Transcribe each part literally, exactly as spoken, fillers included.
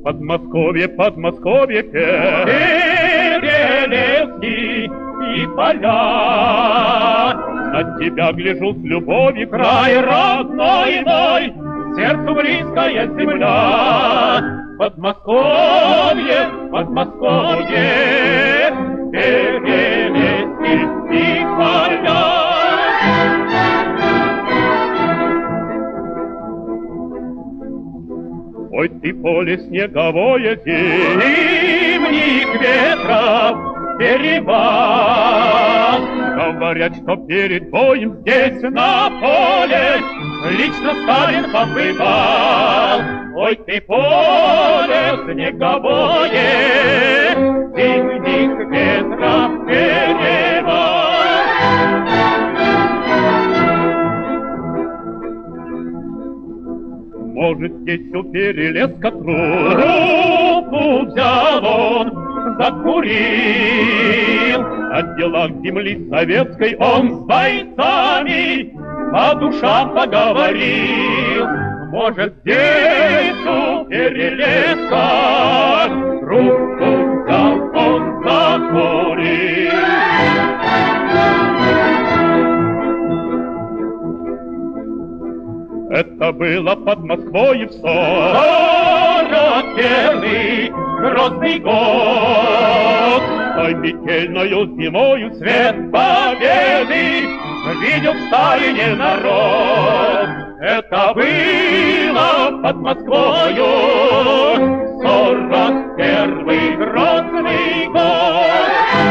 Подмосковье, Подмосковье, перелески и поля. На тебя гляжу с любовью, край родной мой, сердцу близкая земля. Подмосковье, Подмосковье, перелески и поля. Ой, ты поле снеговое, зимних ветров перевал. Говорят, что перед боем здесь на поле лично Сталин побывал. Ой, ты поле снеговое, зимних ветров перевал. Может, здесь у перелеска трубку взял он, закурил. О делах земли советской он с бойцами по душам поговорил. Может, здесь у перелеска трубку взял он, закурил. Это было под Москвой в сорок первый грозный год. Той метельною зимою свет победы видел в Сталине народ. Это было под Москвою сорок первый грозный год.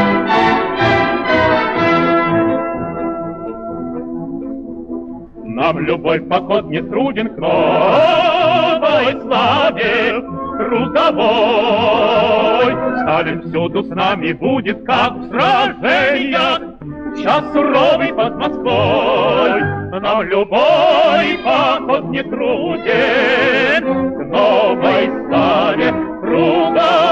Нам любой поход не труден к новой славе трудовой. Сталин всюду с нами будет, как в сражениях, час суровый под Москвой. Нам любой поход не труден к новой славе трудовой.